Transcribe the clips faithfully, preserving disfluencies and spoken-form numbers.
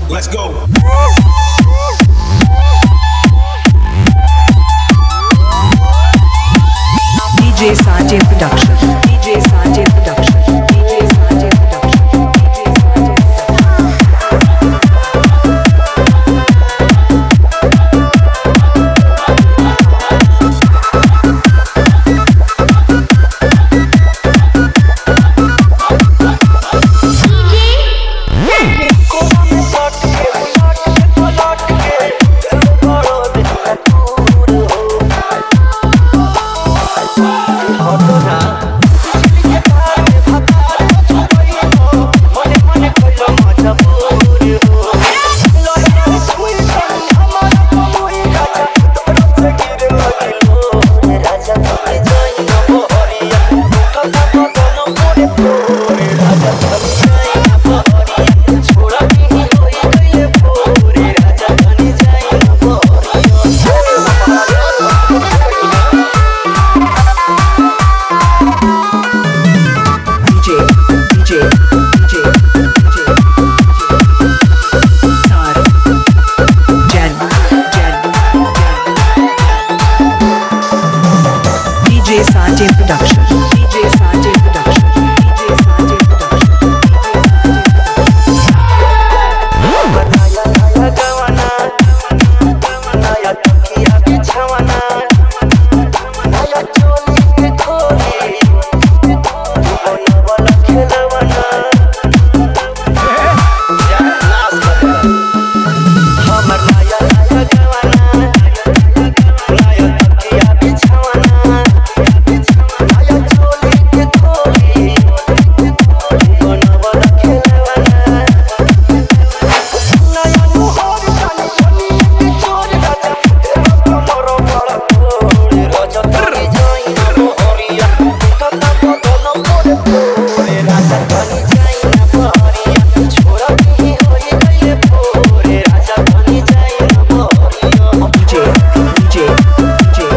Let's go. D J Sanjay Production. D J Sanjay Production. D J Sanjay Production. D J Sanjay Sanjay Production. D J Sanjay Production. D J Sanjay Production. नया नया गवाना नया तकिया बिछावना नया चोली के खोली बनवला खेलवना हमर नया नया गवाना नया तकिया बिछावना नया चोली के खोली बनवला खेलवना नया मोहर जाने बनी के चोर राजा तेरा कमरो बड़ा तोड़ राजा तनी जाई ना मोहरिया कता बदन मोरे तोड़े राजा तनी जाई ना मोहरिया छोरा भी होई गइले भोरे राजा तनी जाई ना मोहरिया D J D J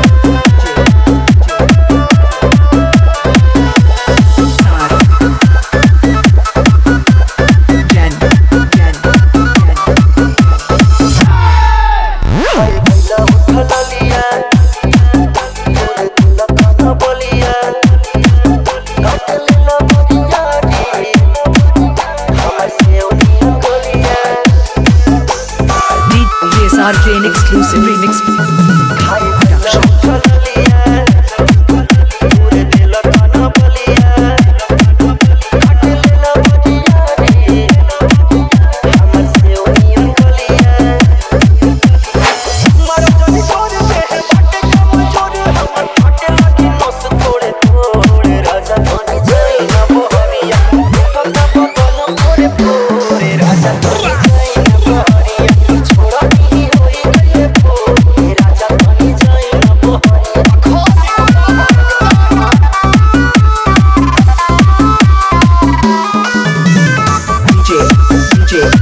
Jen Jen हाय गइला उठला लिया तोरे तुला खाना बोलिया काटले ना बुदिया री हमर से उनिया गोलिया D J Sanjay exclusive remix. हाय गइला उठला लिया तोरे दिल खाना बोलिया काटले ना बुदिया री हमर से उनिया गोलिया मारो जानी तोरे पे बाटे कम जोरे हमर फाटे लागी नस तोड़े तोड़े राजा तनी जाई ना मोहरिया कता बदन मोरे तोड़े राजा तनी जाई ना मोहरिया छोरा भी होई गइले भोरे राजा तनी जाई ना मोहरिया D J D J